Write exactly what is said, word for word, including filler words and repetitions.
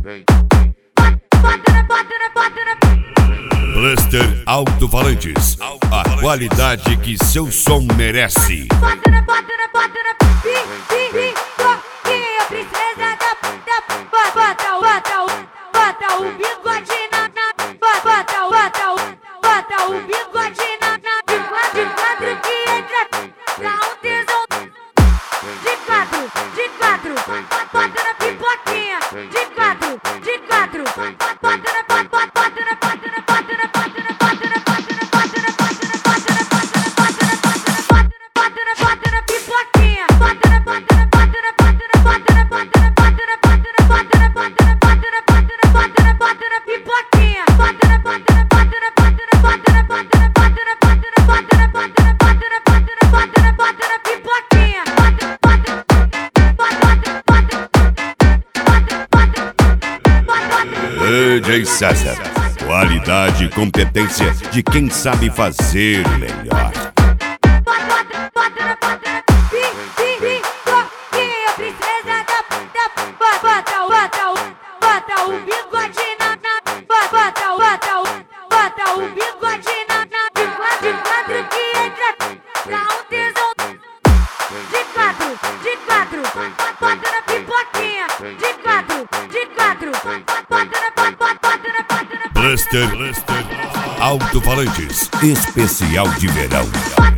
Blaster Alto-Falantes, a qualidade que seu som merece. Bota o bigode na, bota, bota, bota o bigode na, de quatro, de quatro que entra pra um tesão. De quatro, de quatro, bota na pipoquinha. De quatro, de quatro, bota na, bota, bota na, bota na, bota na, bota na, bota na, bota na, bota na, bota na, bota na, bota na, bota na pipoquinha. Bota na, bota na, bota na, bota na, bota na, bota na, bota na, bota na, bota na, bota na, bota na, bota na, bota na, bota na pipoquinha. Bota na, bota na, bota na, bota na, bota na, bota na, bota na, bota na, bota na, bota na, bota na, bota na, bota na, bota na pipoquinha. D J César, qualidade e competência de quem sabe fazer o melhor. Bota o bigode na, bota, bota, bota o bigode na, de quatro, de quatro que entra pra um tesão. De quatro, de quatro, bota na pipoquinha. De quatro, de quatro, bota na, bota, bota na, bota na. Blaster Alto-Falantes, especial de verão.